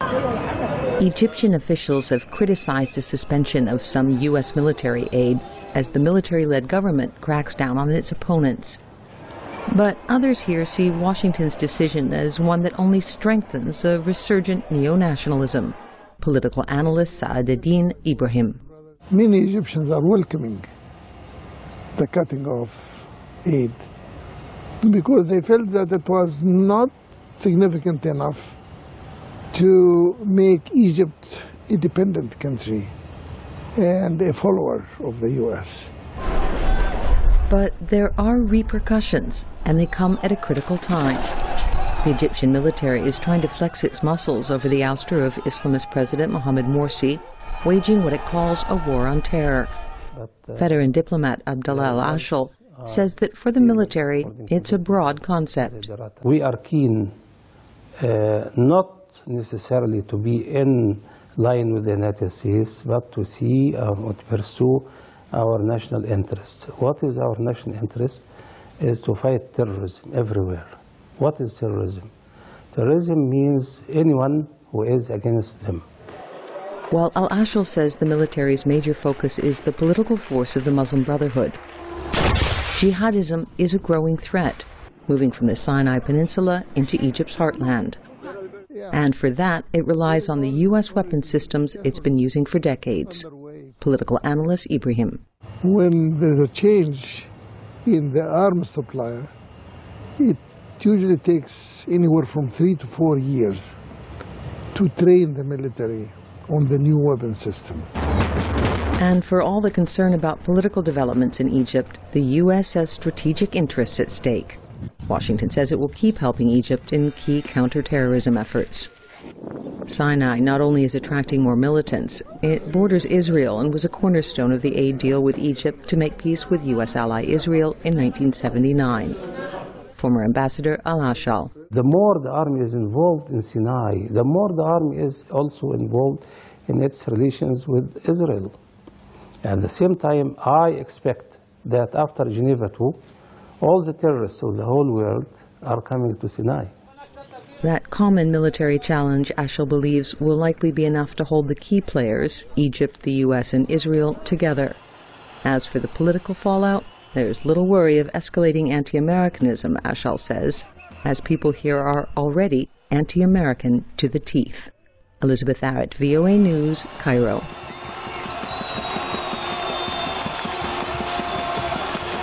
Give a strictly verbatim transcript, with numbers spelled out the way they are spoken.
Egyptian officials have criticized the suspension of some U S military aid as the military-led government cracks down on its opponents. But others here see Washington's decision as one that only strengthens a resurgent neo-nationalism. Political analyst Saadeddin Ibrahim. Many Egyptians are welcoming the cutting of aid because they felt that it was not significant enough to make Egypt a dependent country and a follower of the U S. But there are repercussions, and they come at a critical time. The Egyptian military is trying to flex its muscles over the ouster of Islamist President Mohamed Morsi, waging what it calls a war on terror. But, uh, Veteran diplomat Abdallah Al-Ashal uh, says that for the military, it's a broad concept. We are keen uh, not necessarily to be in line with the United States, but to see uh, or to pursue our national interest. What is our national interest? Is to fight terrorism everywhere. What is terrorism? Terrorism means anyone who is against them. While Al-Ashal says the military's major focus is the political force of the Muslim Brotherhood, jihadism is a growing threat, moving from the Sinai Peninsula into Egypt's heartland. And for that, it relies on the U S weapons systems it's been using for decades. Political analyst Ibrahim. When there's a change in the arms supplier, it usually takes anywhere from three to four years to train the military on the new weapon system. And for all the concern about political developments in Egypt, the U S has strategic interests at stake. Washington says it will keep helping Egypt in key counterterrorism efforts. Sinai not only is attracting more militants, it borders Israel and was a cornerstone of the aid deal with Egypt to make peace with U S ally Israel in nineteen seventy-nine. Former Ambassador Al-Ashal. The more the army is involved in Sinai, the more the army is also involved in its relations with Israel. At the same time, I expect that after Geneva two, all the terrorists of the whole world are coming to Sinai. That common military challenge, Ashal believes, will likely be enough to hold the key players, Egypt, the U S, and Israel, together. As for the political fallout, there's little worry of escalating anti-Americanism, Ashal says, as people here are already anti-American to the teeth. Elizabeth Arrett, V O A News, Cairo.